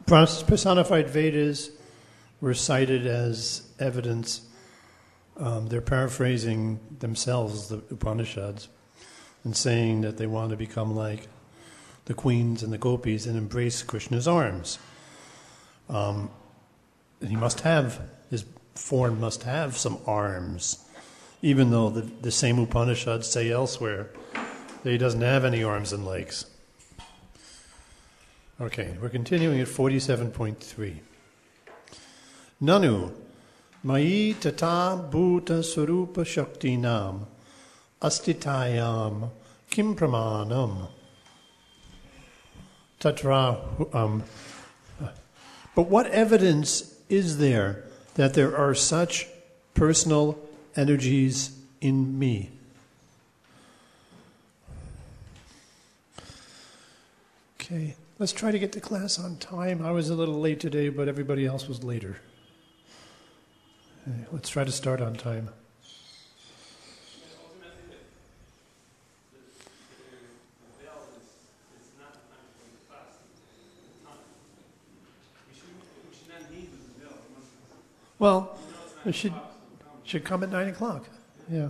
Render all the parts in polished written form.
Personified Vedas were cited as evidence. They're paraphrasing themselves, the Upanishads, and saying that they want to become like the queens and the gopis and embrace Krishna's arms. And his form must have some arms, even though the same Upanishads say elsewhere that he doesn't have any arms and legs. Okay, we're continuing at 47.3. Nanu Mai tata bhuta swarupa shakti nam astitayam kim pramanam tatra. But what evidence is there that there are such personal energies in me? Okay, let's try to get to class on time. I was a little late today, but everybody else was later. Let's try to start on time. Well, it should come at 9 o'clock. Yeah.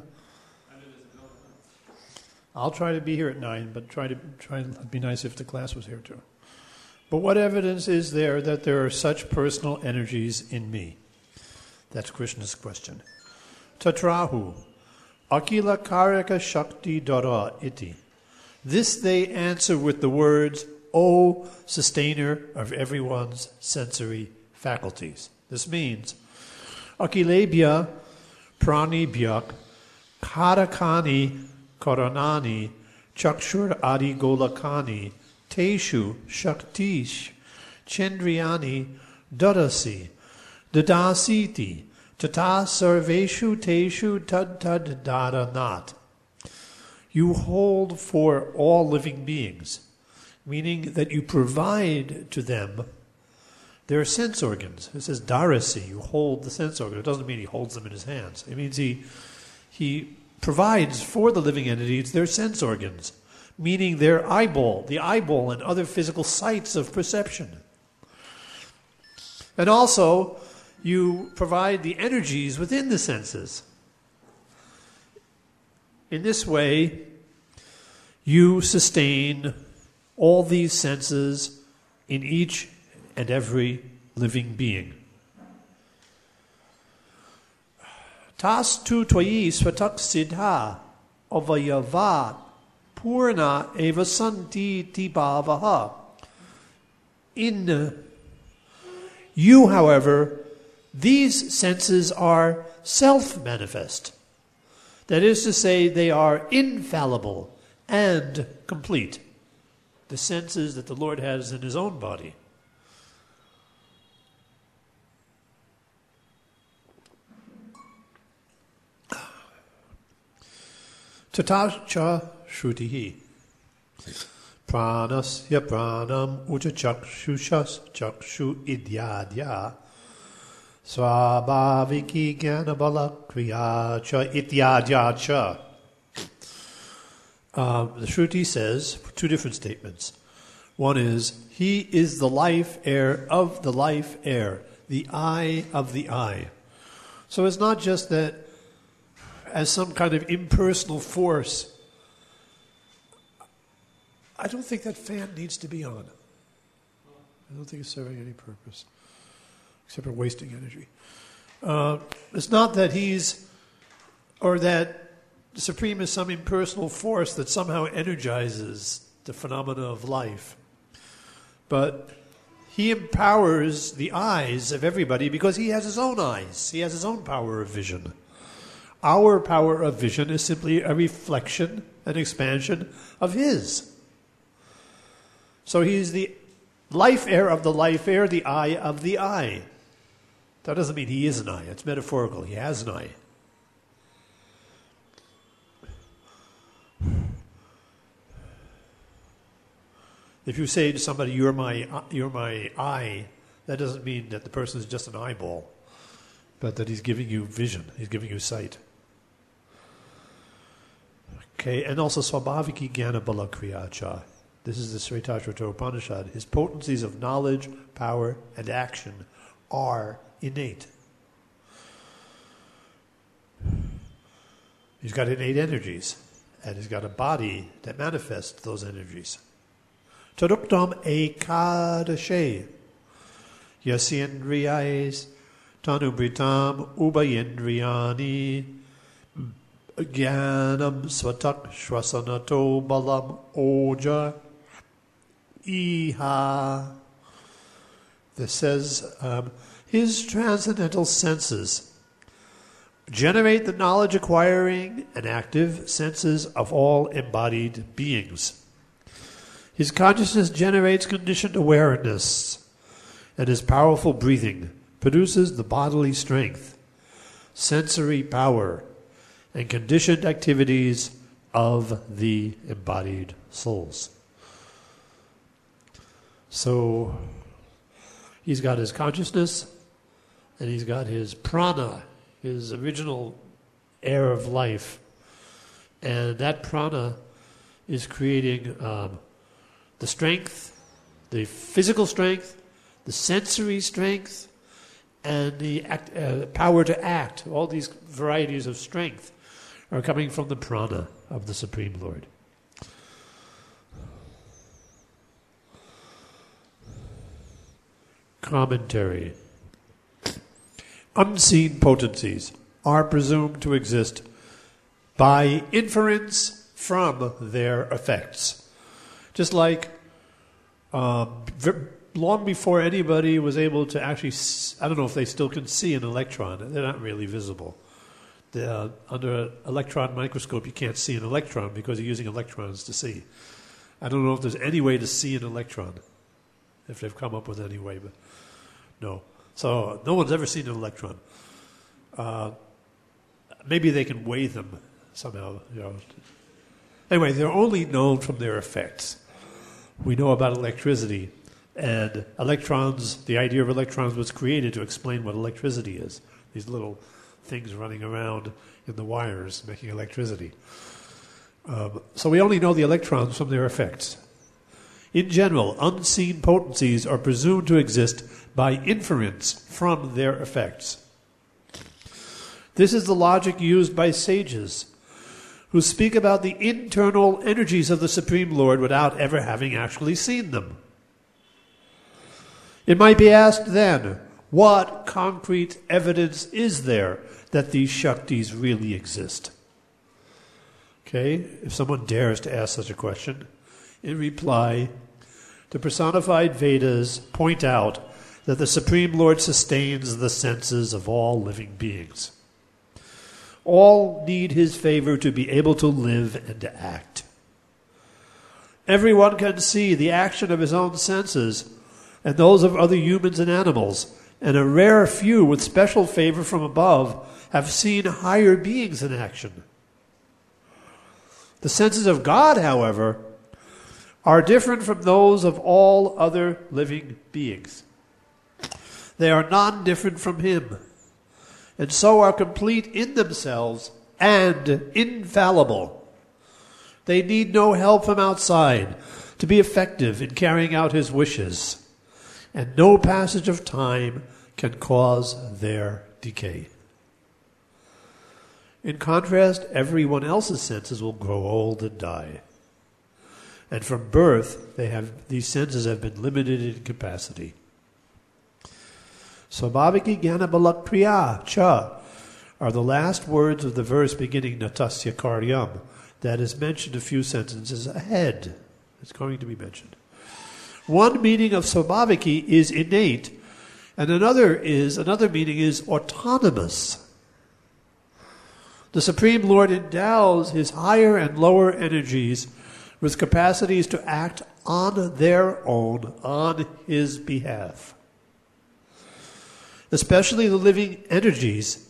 I'll try to be here at 9, but it'd be nice if the class was here too. But what evidence is there that there are such personal energies in me? That's Krishna's question. Tatrahu, akila karaka shakti dara iti. This they answer with the words, O sustainer of everyone's sensory faculties. This means, akilebhya pranibhyak karakani karanani chakshur adi golakani teshu shaktish chendriyani dadasi dadasiti tata sarveshu teshu tad dadanat. You hold for all living beings, meaning that you provide to them their sense organs. It says darasi, you hold the sense organ. It doesn't mean he holds them in his hands. It means he provides for the living entities their sense organs, meaning the eyeball and other physical sites of perception. And also, you provide the energies within the senses. In this way, you sustain all these senses in each and every living being. Tas tu tvayi svatak siddha avayava purna eva santi tibhavaha. In you, however, these senses are self-manifest. That is to say, they are infallible and complete. The senses that the Lord has in his own body. Tatacha shrutihi. Pranasya pranam ucha chakshushas chakshu idyadya swabhaviki jnanabala kriyacha ityadyacha. The Shruti says two different statements. One is, he is the life air of the life air, the eye of the eye. So it's not just that as some kind of impersonal force. I don't think that fan needs to be on. I don't think it's serving any purpose, except for wasting energy. It's not that that the Supreme is some impersonal force that somehow energizes the phenomena of life. But he empowers the eyes of everybody because he has his own eyes. He has his own power of vision. Our power of vision is simply a reflection, an expansion of his. So he's the life air of the life air, the eye of the eye. That doesn't mean he is an eye. It's metaphorical. He has an eye. If you say to somebody, you're my eye, that doesn't mean that the person is just an eyeball, but that he's giving you vision. He's giving you sight. Okay, and also swabhaviki jnana bala kriyacha. This is the Svetashvata Upanishad. His potencies of knowledge, power, and action are innate. He's got innate energies, and he's got a body that manifests those energies. Taduktam ekadashe yasyendriyais tanubritam ubayendriyani jnanam svatak shvasanato balam oja iha. This says his transcendental senses generate the knowledge-acquiring and active senses of all embodied beings. His consciousness generates conditioned awareness, and his powerful breathing produces the bodily strength, sensory power, and conditioned activities of the embodied souls. So, he's got his consciousness, and he's got his prana, his original air of life. And that prana is creating the strength, the physical strength, the sensory strength, and the power to act. All these varieties of strength are coming from the prana of the Supreme Lord. Commentary. Unseen potencies are presumed to exist by inference from their effects. Just like long before anybody was able to actually, I don't know if they still can see an electron. They're not really visible. Under an electron microscope, you can't see an electron because you're using electrons to see. I don't know if there's any way to see an electron, if they've come up with any way, but no. So no one's ever seen an electron. Maybe they can weigh them somehow. Anyway, they're only known from their effects. We know about electricity, and electrons. The idea of electrons was created to explain what electricity is. These little things running around in the wires making electricity. So we only know the electrons from their effects. In general, unseen potencies are presumed to exist by inference from their effects. This is the logic used by sages who speak about the internal energies of the Supreme Lord without ever having actually seen them. It might be asked then, what concrete evidence is there that these Shaktis really exist? Okay, if someone dares to ask such a question, in reply, the personified Vedas point out that the Supreme Lord sustains the senses of all living beings. All need his favor to be able to live and to act. Everyone can see the action of his own senses and those of other humans and animals, and a rare few with special favor from above have seen higher beings in action. The senses of God, however, are different from those of all other living beings. They are non-different from him, and so are complete in themselves and infallible. They need no help from outside to be effective in carrying out his wishes, and no passage of time can cause their decay. In contrast, everyone else's senses will grow old and die. And from birth, these senses have been limited in capacity. Svabhaviki Jnana Balak Priya Cha are the last words of the verse beginning Natasya Karyam that is mentioned a few sentences ahead. It's going to be mentioned. One meaning of Svabhaviki is innate, and another meaning is autonomous. The Supreme Lord endows his higher and lower energies with capacities to act on their own, on his behalf. Especially the living energies,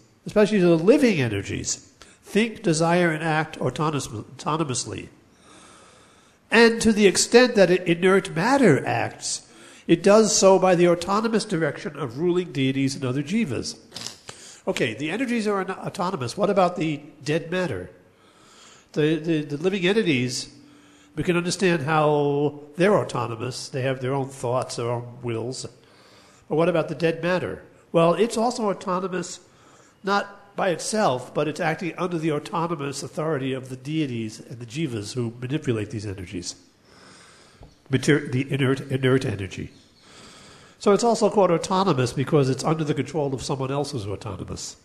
think, desire, and act autonomously. And to the extent that inert matter acts, it does so by the autonomous direction of ruling deities and other jivas. Okay, the energies are autonomous. What about the dead matter? The living entities, We can understand how they're autonomous. They have their own thoughts, their own wills. But what about the dead matter? Well, it's also autonomous, not by itself, but it's acting under the autonomous authority of the deities and the jivas who manipulate these energies, the inert energy. So it's also called autonomous because it's under the control of someone else who's autonomous.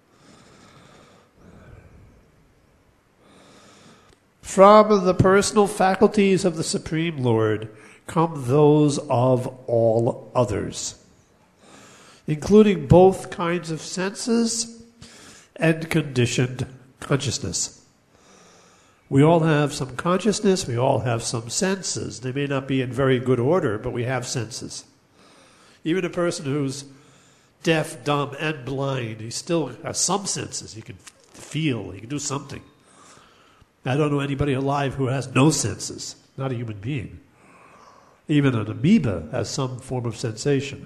From the personal faculties of the Supreme Lord come those of all others, including both kinds of senses and conditioned consciousness. We all have some consciousness, we all have some senses. They may not be in very good order, but we have senses. Even a person who's deaf, dumb, and blind, he still has some senses. He can feel, he can do something. I don't know anybody alive who has no senses, not a human being. Even an amoeba has some form of sensation.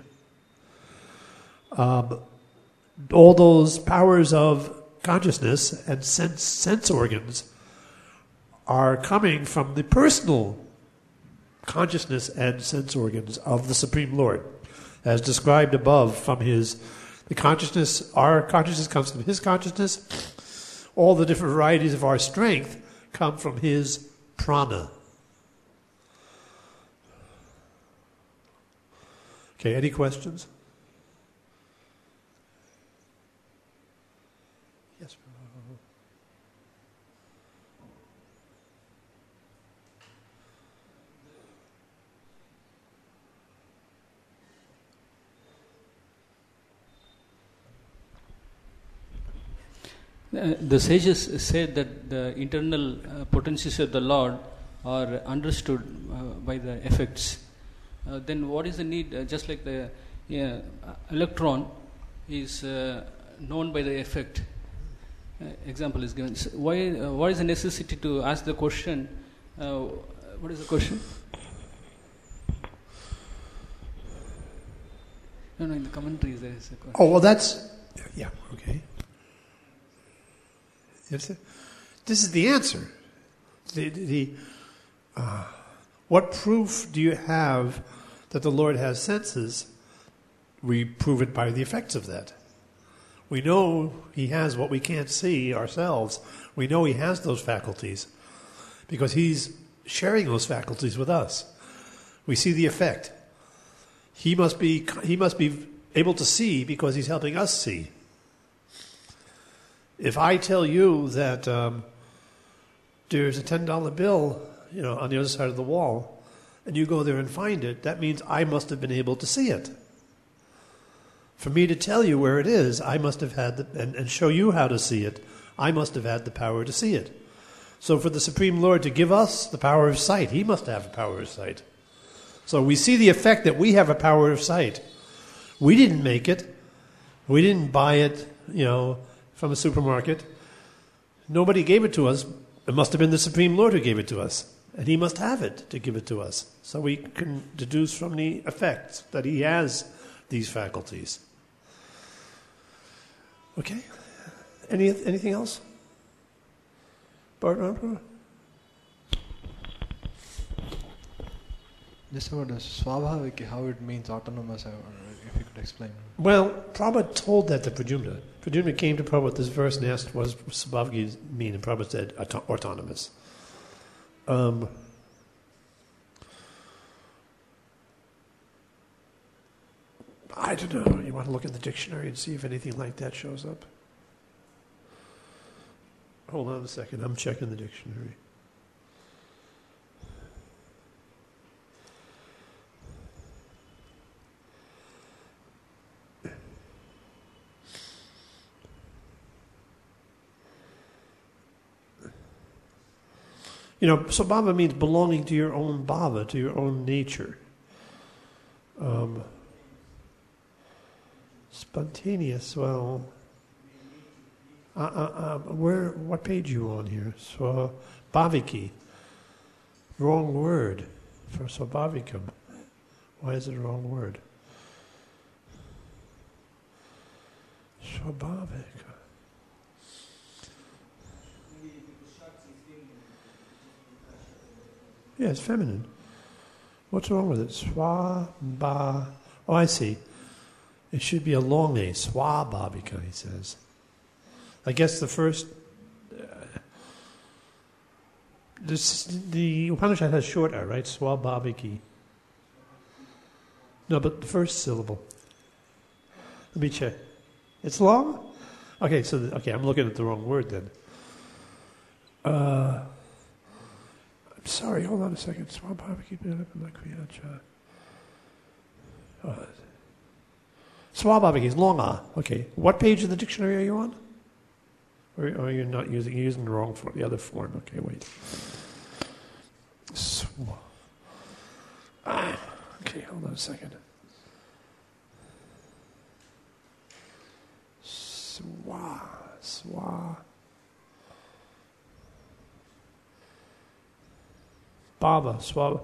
All those powers of consciousness and sense organs are coming from the personal consciousness and sense organs of the Supreme Lord, as described above from the consciousness. Our consciousness comes from his consciousness. All the different varieties of our strength come from his prana. Okay, any questions? Yes. The sages said that the internal potencies of the Lord are understood by the effects. Then what is the need, just like the electron is known by the effect, example is given. So what is the necessity to ask the question, what is the question? No, in the commentaries there is a question. Oh, well yeah, okay. This is the answer. What proof do you have that the Lord has senses? We prove it by the effects of that. We know he has what we can't see ourselves. We know he has those faculties because he's sharing those faculties with us. We see the effect. He must be able to see because he's helping us see. If I tell you that there's a $10 bill, on the other side of the wall, and you go there and find it, that means I must have been able to see it. For me to tell you where it is, I must have had and show you how to see it, I must have had the power to see it. So for the Supreme Lord to give us the power of sight, he must have a power of sight. So we see the effect that we have a power of sight. We didn't make it. We didn't buy it, from a supermarket. Nobody gave it to us. It must have been the Supreme Lord who gave it to us. And he must have it to give it to us. So we can deduce from the effects that he has these faculties. Okay? Anything else? Barbara? Just about the Swabhavik, how it means autonomous, if you could explain. Well, Prabhupada told that to Pradyumna. Pradyumna came to Prabhupada with this verse and asked, what does Swabhavik mean? And Prabhupada said, autonomous. I don't know. You want to look in the dictionary and see if anything like that shows up? Hold on a second. I'm checking the dictionary. So bhava means belonging to your own bhava, to your own nature. Spontaneous, well, what page are you on here? Bhaviki. Wrong word for swabhavikam. Why is it a wrong word? Swabhavika. Yeah, it's feminine. What's wrong with it? Swa-ba. Oh, I see. It should be a long A. Swabhavika, he says. I guess the first... the Upanishad has short A, right? Swabhaviki. No, but the first syllable. Let me check. It's long? Okay, I'm looking at the wrong word then. I'm sorry, hold on a second. Swabhaviki. Swabhaviki is long A. Okay. What page of the dictionary are you on? Or you're not using, you're using the wrong form, the other form. Okay, wait. Okay, hold on a second. Bhava,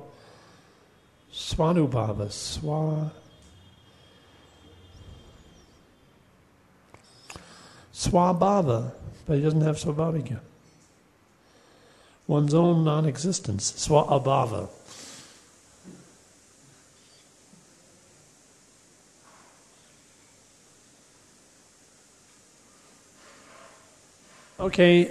Swanubhava, Swabhava, but he doesn't have Swabhavika. One's own non-existence, Swabhava. Okay.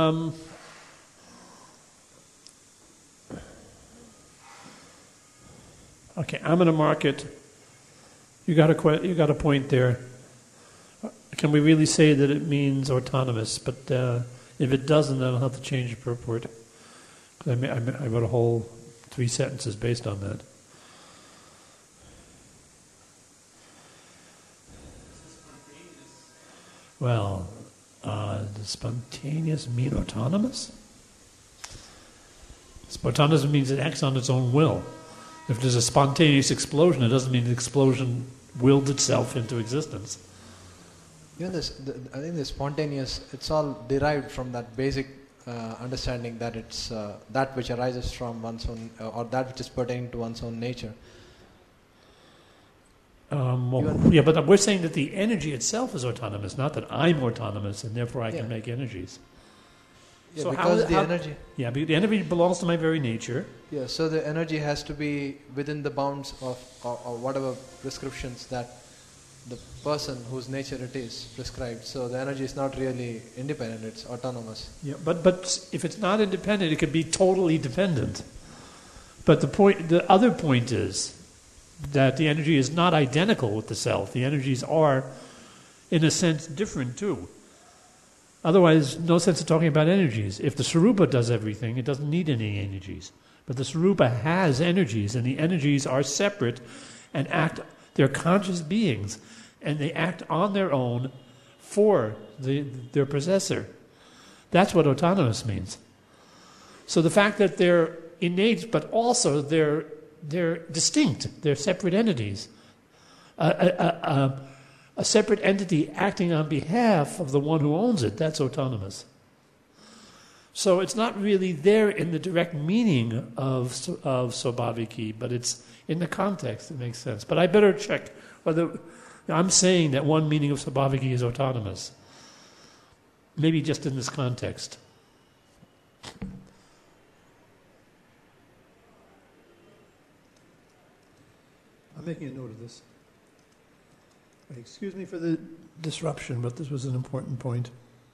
Okay, I'm going to mark it. You got a point there. Can we really say that it means autonomous? But if it doesn't, then I'll have to change the purport. I wrote a whole 3 sentences based on that. Well, does spontaneous mean autonomous? Autonomous means it acts on its own will. If there's a spontaneous explosion, it doesn't mean the explosion willed itself into existence. Even I think the spontaneous, it's all derived from that basic understanding that it's that which arises from one's own, or that which is pertaining to one's own nature. Yeah, but we're saying that the energy itself is autonomous, not that I'm autonomous and therefore I can make energies. Yeah, so because the energy... Yeah, the energy belongs to my very nature. Yeah, so the energy has to be within the bounds of or whatever prescriptions that the person whose nature it is prescribed. So the energy is not really independent, it's autonomous. Yeah, but if it's not independent, it could be totally dependent. But the other point is that the energy is not identical with the self. The energies are, in a sense, different too. Otherwise, no sense of talking about energies. If the Sarupa does everything, it doesn't need any energies. But the Sarupa has energies, and the energies are separate and act, they're conscious beings, and they act on their own for their possessor. That's what autonomous means. So the fact that they're innate, but also they're distinct, they're separate entities. A separate entity acting on behalf of the one who owns it, that's autonomous. So it's not really there in the direct meaning of Swabhaviki, but it's in the context, it makes sense. But I better check whether I'm saying that one meaning of Swabhaviki is autonomous. Maybe just in this context. I'm making a note of this. Excuse me for the disruption, but this was an important point.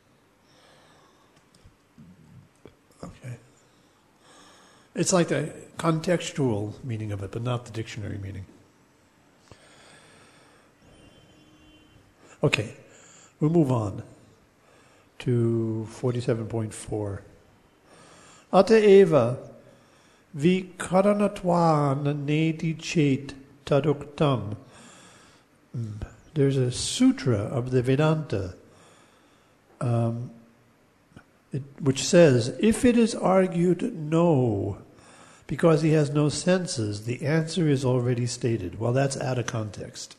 Okay. It's like the contextual meaning of it, but not the dictionary meaning. Okay, we'll move on to 47.4. Ataeva vikaranatvan nedi chet taduktam. There's a sutra of the Vedanta which says, if it is argued no, because he has no senses, the answer is already stated. Well, that's out of context.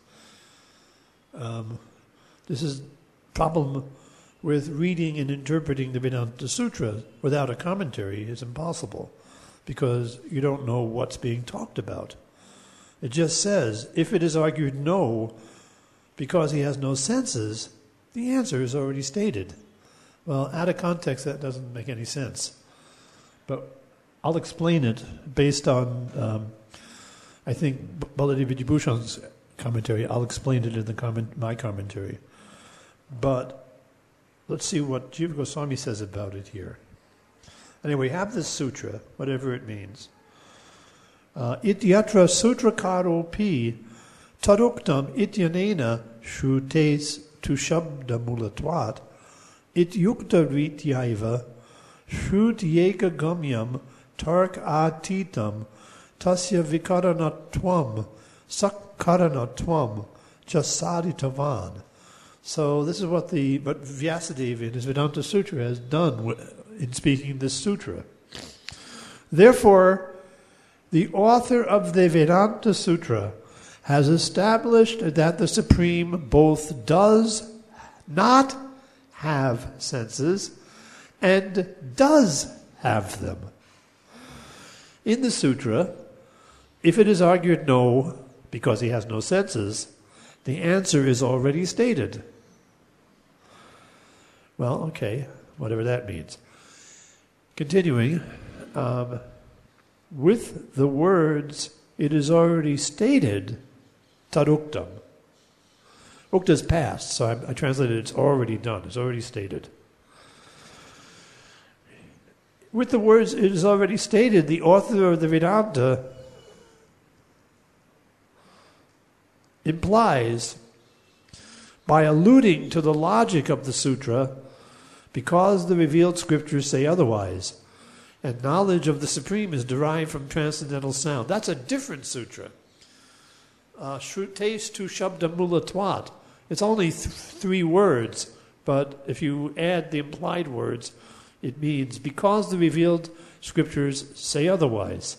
This is problem with reading and interpreting the Vedanta Sutra without a commentary is impossible, because you don't know what's being talked about. It just says, if it is argued no, because he has no senses, the answer is already stated. Well, out of context, that doesn't make any sense. But I'll explain it based on, I think, Baladev Vijibhushan's commentary. I'll explain it in my commentary. But let's see what Jiva Goswami says about it here. Anyway, we have this sutra, whatever it means. Ityatra sutrakaro pi taduktam ityanena shrutes tu shabda mulatvat ityukta rityaiva shrutyeka gamyam tark atitam tasya vikaranatvam sakkaranatvam jasaditavan. So this is what Vyasadeva in his Vedanta Sutra has done in speaking this sutra. Therefore, the author of the Vedanta Sutra has established that the Supreme both does not have senses and does have them. In the sutra, if it is argued no, because he has no senses, the answer is already stated. Well, okay, whatever that means. Continuing, with the words, it is already stated, taduktam. Ukta is past, so I translated it's already done, it's already stated. With the words, it is already stated, the author of the Vedanta implies, by alluding to the logic of the sutra, because the revealed scriptures say otherwise, and knowledge of the Supreme is derived from transcendental sound. That's a different sutra. Shrutes tu shabda mulatvat. It's only 3 words, but if you add the implied words, it means because the revealed scriptures say otherwise.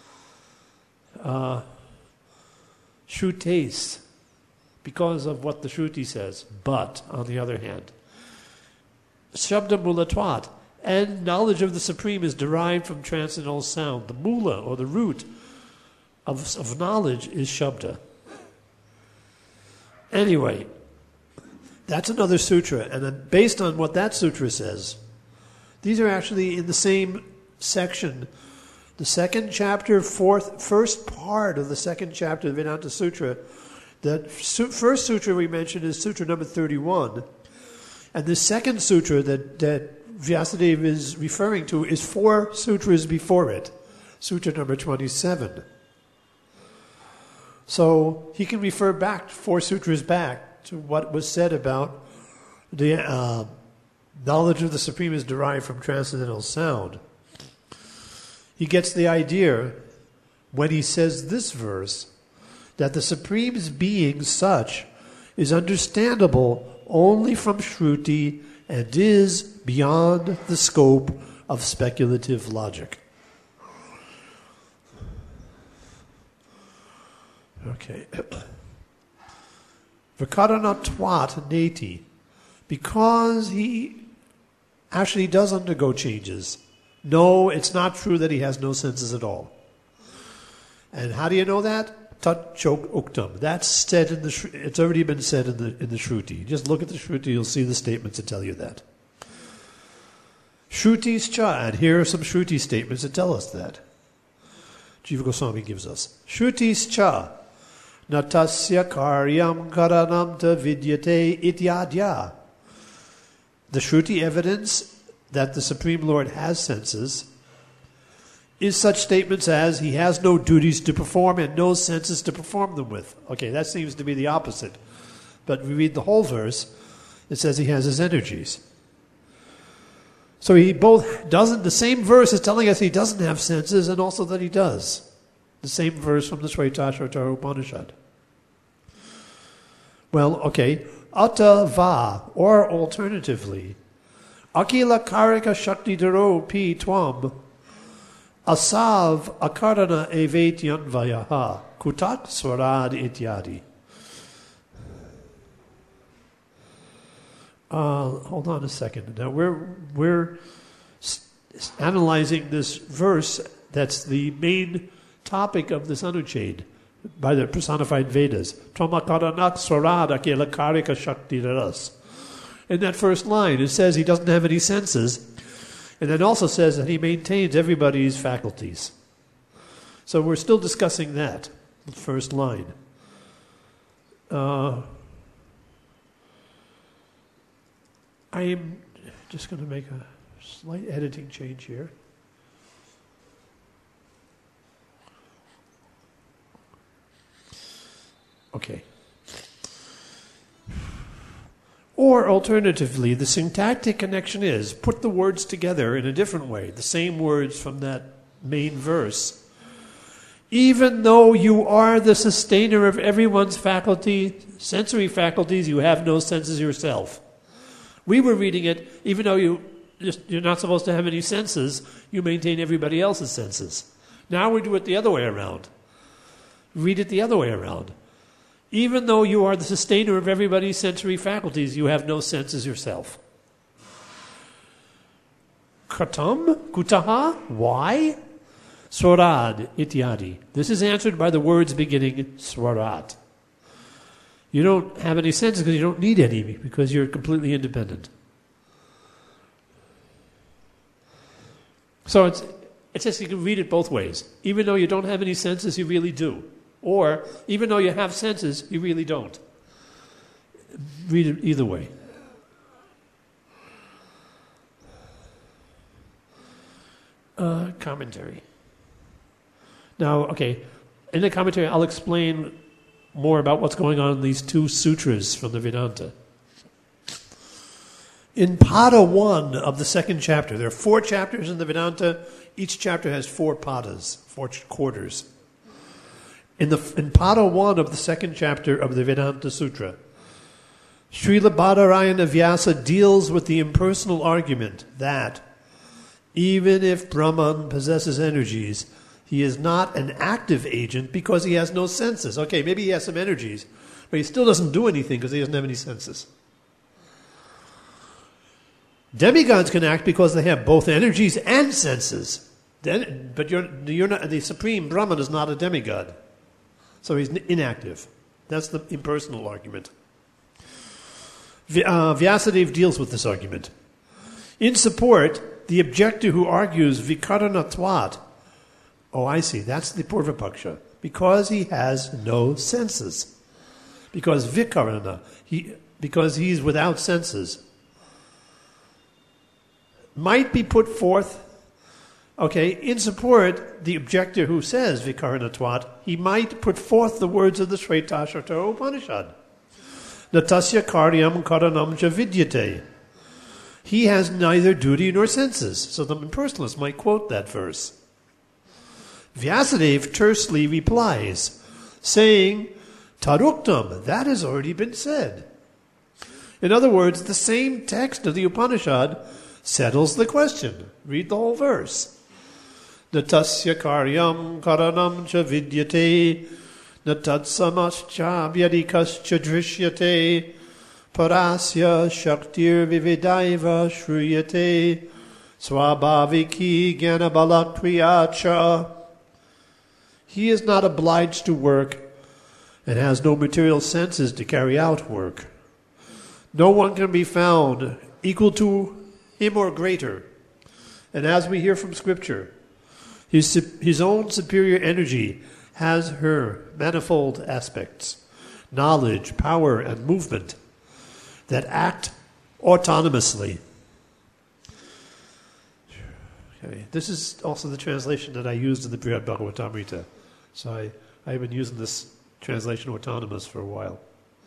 Shrutes, because of what the Shruti says. But, on the other hand, Shabda mulatvat, and knowledge of the Supreme is derived from transcendental sound. The mula, or the root of knowledge, is Shabda. Anyway, that's another sutra, and then based on what that sutra says, these are actually in the same section. The second chapter, first part of the second chapter of the Vedanta Sutra. The first sutra we mentioned is sutra number 31. And the second sutra that Vyasadeva is referring to is 4 sutras before it. Sutra number 27. So he can refer back 4 sutras back to what was said about the knowledge of the Supreme is derived from transcendental sound. He gets the idea when he says this verse that the Supreme's being such is understandable only from Shruti and is beyond the scope of speculative logic. Okay. Vikaranatvat neti. Because he actually does undergo changes. No, it's not true that he has no senses at all. And how do you know that? Tat chok uktam. That's said in the. It's already been said in the Shruti. Just look at the Shruti; you'll see the statements that tell you that. Shrutis cha, and here are some Shruti statements that tell us that. Jiva Goswami gives us Shrutis cha, natasya karyam karanam ta vidyate ityadya. The Shruti evidence that the Supreme Lord has senses is such statements as he has no duties to perform and no senses to perform them with. Okay, that seems to be the opposite. But we read the whole verse, it says he has his energies. So he both doesn't, the same verse is telling us he doesn't have senses and also that he does. The same verse from the Shvetashvatara Upanishad. Well, okay, Atta va, or alternatively, Akila karika shakti daro pi twam asav akarana evetyan vayaha kutat swarad ityadi. Hold on a second. Now we're analyzing this verse that's the main topic of this Anucheda by the personified Vedas. Tvamakaranak swarad akila karika shakti daras. In that first line, it says he doesn't have any senses. And it also says that he maintains everybody's faculties. So we're still discussing that, the first line. I am just going to make a slight editing change here. Okay. Or alternatively, the syntactic connection is put the words together in a different way, the same words from that main verse. Even though you are the sustainer of everyone's sensory faculties, you have no senses yourself. We were reading it, even though you're not supposed to have any senses, you maintain everybody else's senses. Now we do it the other way around. Read it the other way around. Even though you are the sustainer of everybody's sensory faculties, you have no senses yourself. Katam? Kutaha? Why? Swarad ityadi. This is answered by the words beginning swarat. You don't have any senses because you don't need any, because you're completely independent. So it's just you can read it both ways. Even though you don't have any senses, you really do. Or, even though you have senses, you really don't. Read it either way. Commentary. Now, okay, in the commentary I'll explain more about what's going on in these two sutras from the Vedanta. In Pada 1 of the second chapter, there are 4 chapters in the Vedanta. Each chapter has 4 padas, 4 quarters. In Pada 1 of the second chapter of the Vedanta Sutra, Srila Badarayana Vyasa deals with the impersonal argument that even if Brahman possesses energies, he is not an active agent because he has no senses. Okay, maybe he has some energies, but he still doesn't do anything because he doesn't have any senses. Demigods can act because they have both energies and senses. But you're not, the Supreme Brahman is not a demigod. So he's inactive. That's the impersonal argument. Vyasadeva deals with this argument. In support, the objector who argues vikaranatvat, oh, I see, that's the Purvapaksha, because he has no senses. Because vikarana, because he's without senses, might be put forth. Okay, in support, the objector who says vikaranatvat, he might put forth the words of the Shvetashvatara Upanishad. Natasya karyam karanam cha vidyate. He has neither duty nor senses. So the impersonalist might quote that verse. Vyasadeva tersely replies, saying, Taruktam, that has already been said. In other words, the same text of the Upanishad settles the question. Read the whole verse. Natasya karyam karanam cha vidyate, natatsamascha vyadikascha drishyate, parasya shaktir vividaiva shruyate, swabhaviki gyanabalatriyacha. He is not obliged to work and has no material senses to carry out work. No one can be found equal to him or greater. And as we hear from Scripture, his own superior energy has her manifold aspects, knowledge, power, and movement that act autonomously. Okay. This is also the translation that I used in the Brihad Bhagavatamrita. So I've been using this translation autonomous for a while.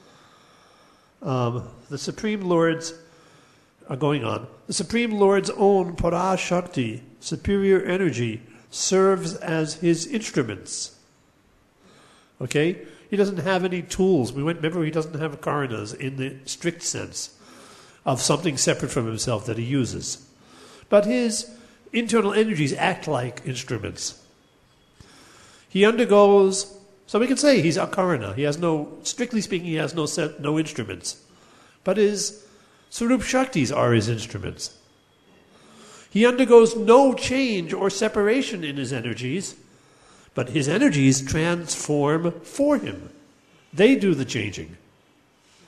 The Supreme Lord's are going on. The Supreme Lord's own Parashakti, superior energy, serves as his instruments. Okay? He doesn't have any tools. Remember, he doesn't have karanas in the strict sense of something separate from himself that he uses. But his internal energies act like instruments. He undergoes, so we can say he's akarana. He has strictly speaking, he has no instruments. But his Sarup Shaktis are his instruments. He undergoes no change or separation in his energies, but his energies transform for him. They do the changing.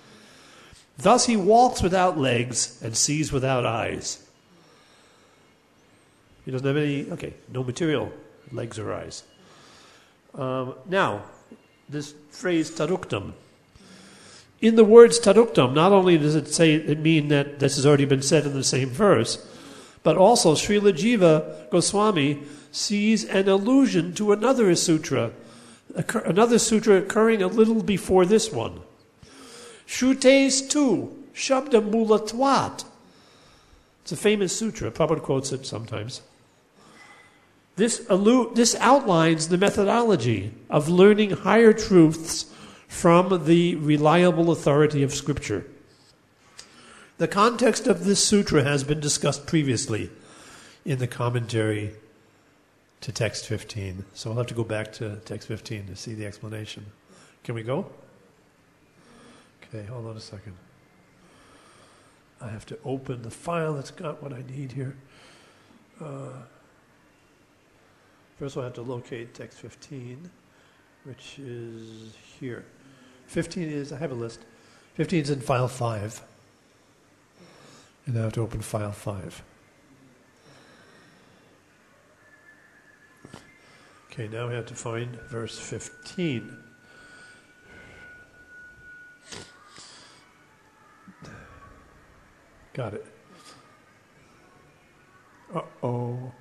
Thus he walks without legs and sees without eyes. He doesn't have any, no material legs or eyes. Now, this phrase taduktam. In the words taduktam, not only does it mean that this has already been said in the same verse, but also Srila Jiva Goswami sees an allusion to another sutra occurring a little before this one. Shutes tu shabda mulatvat. It's a famous sutra. Prabhupada quotes it sometimes. This outlines the methodology of learning higher truths from the reliable authority of Scripture. The context of this sutra has been discussed previously in the commentary to text 15. So we'll have to go back to text 15 to see the explanation. Can we go? Okay, hold on a second. I have to open the file that's got what I need here. First I'll have to locate text 15, which is here. 15 is, I have a list. 15 is in file 5. And I have to open file 5. Okay, now we have to find verse 15. Got it. Uh-oh.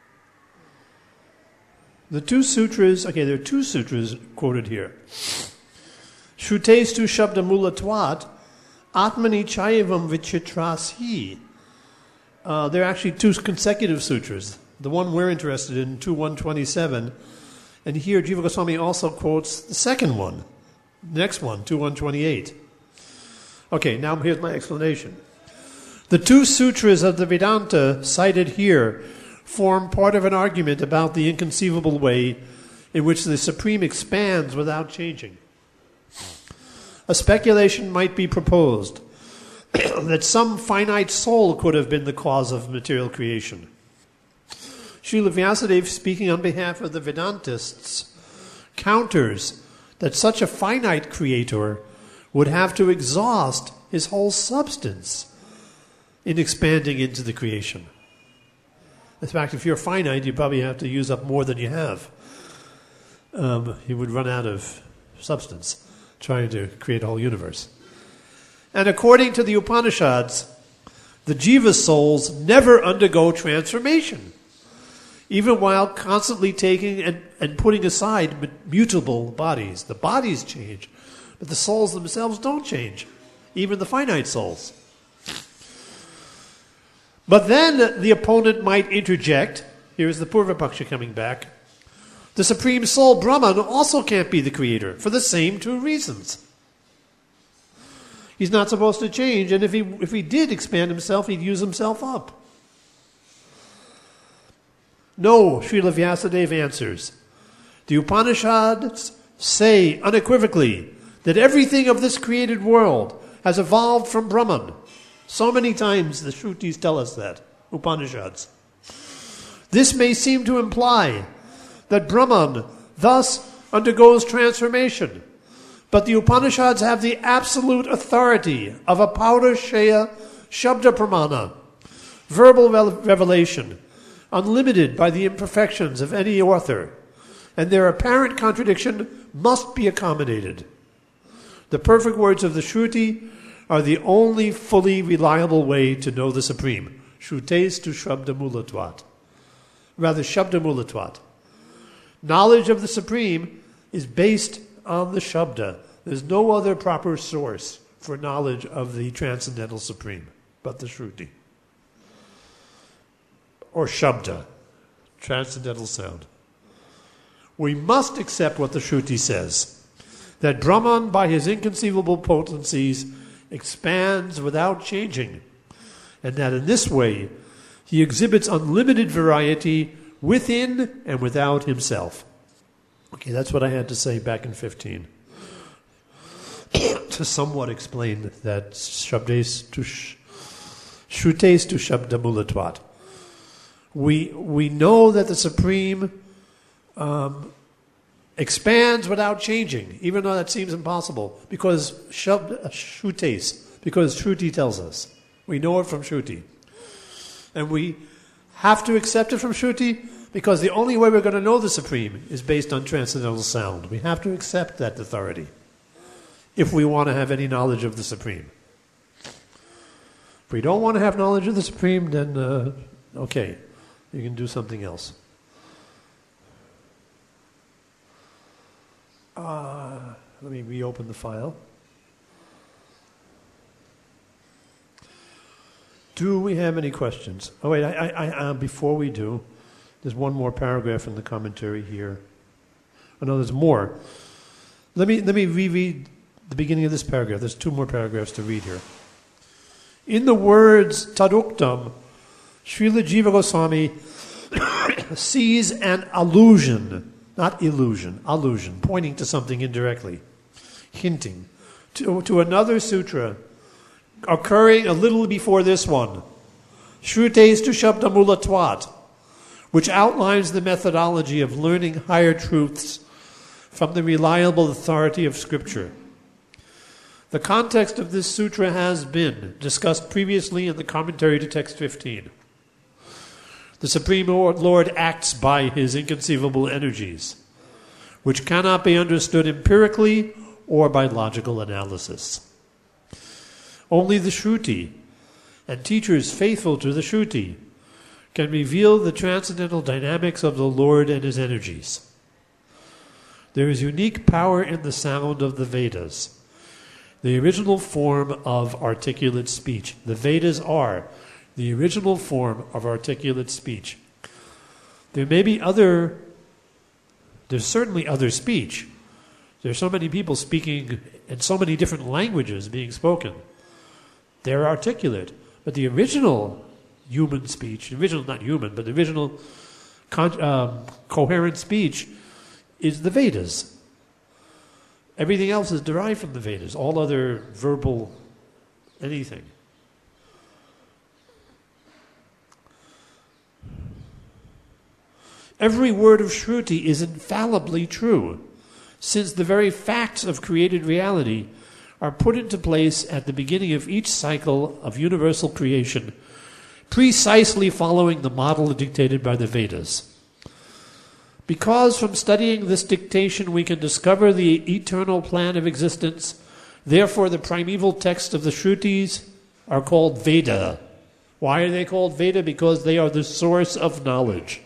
There are two sutras quoted here. Shrutestu shabda mulatvat atmani chayavam vichitrasi. There are actually two consecutive sutras. The one we're interested in, 2.127, and here Jiva Goswami also quotes the second one, the next one, 2.128. Okay, now here's my explanation. The two sutras of the Vedanta cited here form part of an argument about the inconceivable way in which the Supreme expands without changing. A speculation might be proposed that some finite soul could have been the cause of material creation. Srila Vyasadeva, speaking on behalf of the Vedantists, counters that such a finite creator would have to exhaust his whole substance in expanding into the creation. In fact, if you're finite, you probably have to use up more than you have. You would run out of substance trying to create a whole universe. And according to the Upanishads, the jiva souls never undergo transformation, even while constantly taking and putting aside mutable bodies. The bodies change, but the souls themselves don't change, even the finite souls. But then the opponent might interject. Here's the Purva-paksha coming back. The Supreme Soul, Brahman, also can't be the creator for the same two reasons. He's not supposed to change, and if he did expand himself, he'd use himself up. No, Srila Vyasadeva answers. The Upanishads say unequivocally that everything of this created world has evolved from Brahman. So many times the Shrutis tell us that, Upanishads. This may seem to imply that Brahman thus undergoes transformation, but the Upanishads have the absolute authority of a Paurashaya Shabda Pramana, verbal revelation, unlimited by the imperfections of any author, and their apparent contradiction must be accommodated. The perfect words of the Shruti are the only fully reliable way to know the Supreme. Shrutes tu shabda mulatvat. Rather, shabda mulatvat. Knowledge of the Supreme is based on the shabda. There's no other proper source for knowledge of the Transcendental Supreme but the Shruti. Or shabda, transcendental sound. We must accept what the Shruti says, that Brahman, by his inconceivable potencies, expands without changing, and that in this way he exhibits unlimited variety within and without himself. Okay, that's what I had to say back in 15 to somewhat explain that Shrutes tu shabda mulatvat. We know that the Supreme expands without changing, even though that seems impossible, because Shruti tells us. We know it from Shruti. And we have to accept it from Shruti because the only way we're going to know the Supreme is based on transcendental sound. We have to accept that authority if we want to have any knowledge of the Supreme. If we don't want to have knowledge of the Supreme, then okay, you can do something else. Let me reopen the file. Do we have any questions? Oh wait, I before we do, there's one more paragraph in the commentary here. Oh no, there's more. Let me reread the beginning of this paragraph. There's two more paragraphs to read here. In the words Taduktam, Srila Jiva Goswami sees an allusion, not illusion, allusion, pointing to something indirectly, hinting to another sutra occurring a little before this one, Shrutestu Shabdamula Twat, which outlines the methodology of learning higher truths from the reliable authority of Scripture. The context of this sutra has been discussed previously in the commentary to text 15. The Supreme Lord acts by his inconceivable energies, which cannot be understood empirically or by logical analysis. Only the Shruti and teachers faithful to the Shruti can reveal the transcendental dynamics of the Lord and his energies. There is unique power in the sound of the Vedas, the original form of articulate speech. The Vedas are the original form of articulate speech. There's certainly other speech. There's so many people speaking and so many different languages being spoken. They're articulate. But the original human speech, the original coherent speech is the Vedas. Everything else is derived from the Vedas, all other verbal anything. Every word of Shruti is infallibly true, since the very facts of created reality are put into place at the beginning of each cycle of universal creation, precisely following the model dictated by the Vedas. Because from studying this dictation we can discover the eternal plan of existence, therefore the primeval texts of the Shrutis are called Veda. Why are they called Veda? Because they are the source of knowledge.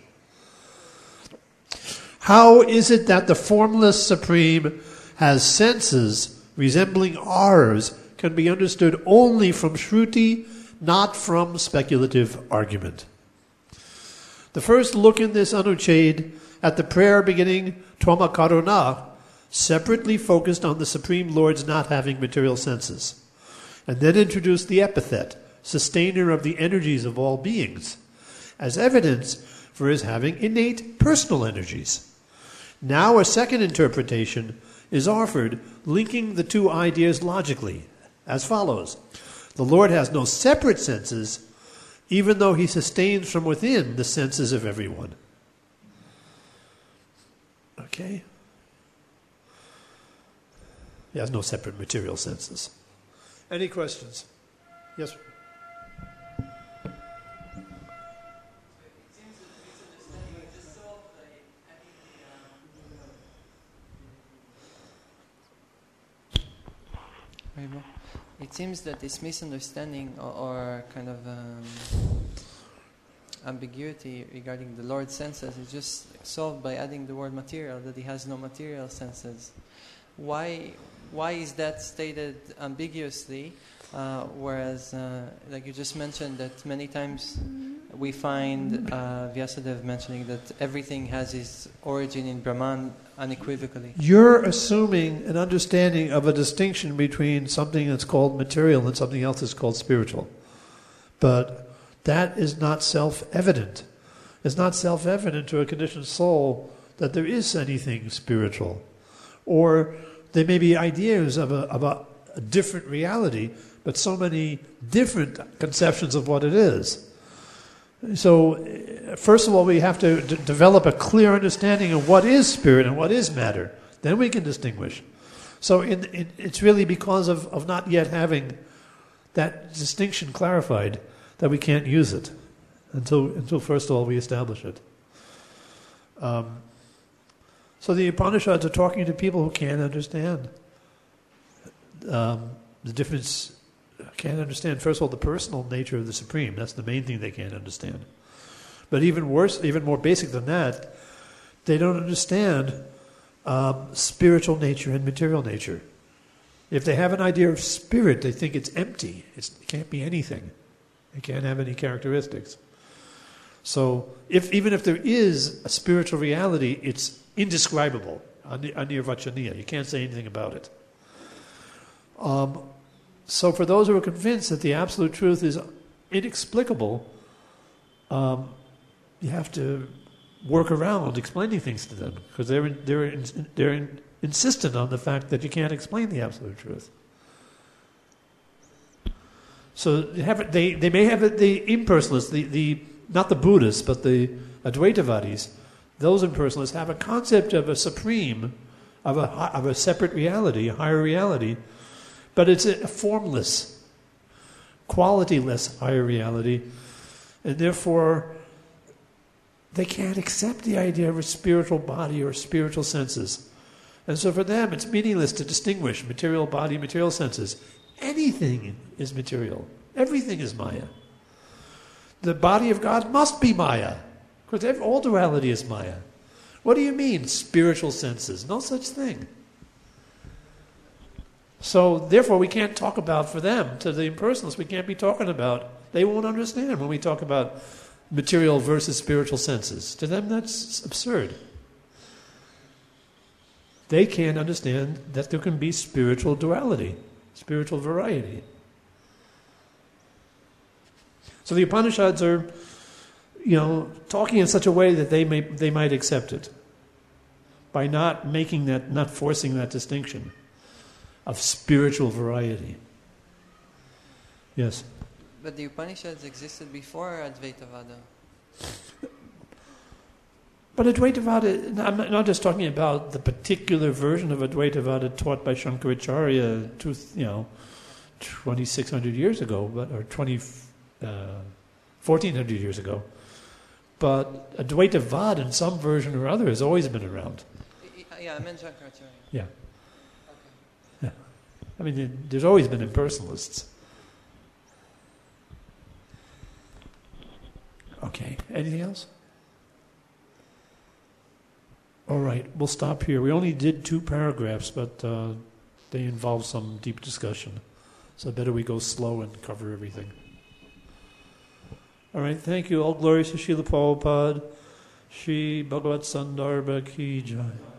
How is it that the formless Supreme has senses resembling ours can be understood only from Shruti, not from speculative argument? The first look in this Anuchhed at the prayer beginning Tvama Karuna separately focused on the Supreme Lord's not having material senses, and then introduced the epithet, sustainer of the energies of all beings, as evidence for his having innate personal energies. Now a second interpretation is offered, linking the two ideas logically, as follows. The Lord has no separate senses, even though he sustains from within the senses of everyone. Okay? He has no separate material senses. Any questions? Yes? It seems that this misunderstanding or kind of ambiguity regarding the Lord's senses is just solved by adding the word material, that he has no material senses. Why is that stated ambiguously, whereas, like you just mentioned, that many times we find Vyasadeva mentioning that everything has its origin in Brahman unequivocally. You're assuming an understanding of a distinction between something that's called material and something else that's called spiritual. But that is not self-evident. It's not self-evident to a conditioned soul that there is anything spiritual. Or there may be ideas of a different reality, but so many different conceptions of what it is. So, first of all, we have to develop a clear understanding of what is spirit and what is matter. Then we can distinguish. So it's really because of not yet having that distinction clarified that we can't use it. until first of all we establish it. So the Upanishads are talking to people who can't understand the difference. Can't understand, first of all, the personal nature of the Supreme. That's the main thing they can't understand. But even worse, even more basic than that, they don't understand spiritual nature and material nature. If they have an idea of spirit, they think it's empty. It can't be anything. It can't have any characteristics. So even if there is a spiritual reality, it's indescribable, anirvachaniya. You can't say anything about it. So for those who are convinced that the absolute truth is inexplicable, you have to work around explaining things to them, because they're insistent on the fact that you can't explain the absolute truth. So they may have the impersonalists, the not the Buddhists, but the Advaitavadis. Those impersonalists have a concept of a supreme, of a separate reality, a higher reality, but it's a formless, qualityless higher reality, and therefore they can't accept the idea of a spiritual body or spiritual senses. And so for them, it's meaningless to distinguish material body, material senses. Anything is material. Everything is Maya. The body of God must be Maya, because all duality is Maya. What do you mean, spiritual senses? No such thing. So therefore we can't talk about, for them, to the impersonalists, we can't be talking about, they won't understand when we talk about material versus spiritual senses. To them that's absurd. They can't understand that there can be spiritual duality, spiritual variety. So the Upanishads are, talking in such a way that they might accept it, by not forcing that distinction of spiritual variety. Yes? But the Upanishads existed before Advaitavada. But Advaitavada, I'm not just talking about the particular version of Advaitavada taught by Shankaracharya 2,600 years ago, or 1,400 years ago. But Advaitavada in some version or other has always been around. Yeah, I meant Shankaracharya. Yeah. Okay. Yeah. I mean, there's always been impersonalists. Okay. Anything else? All right. We'll stop here. We only did 2 paragraphs, but they involve some deep discussion. So better we go slow and cover everything. All right. Thank you. All glories to Srila Prabhupada. Shri Bhagavad Sandarbha Ki Jai.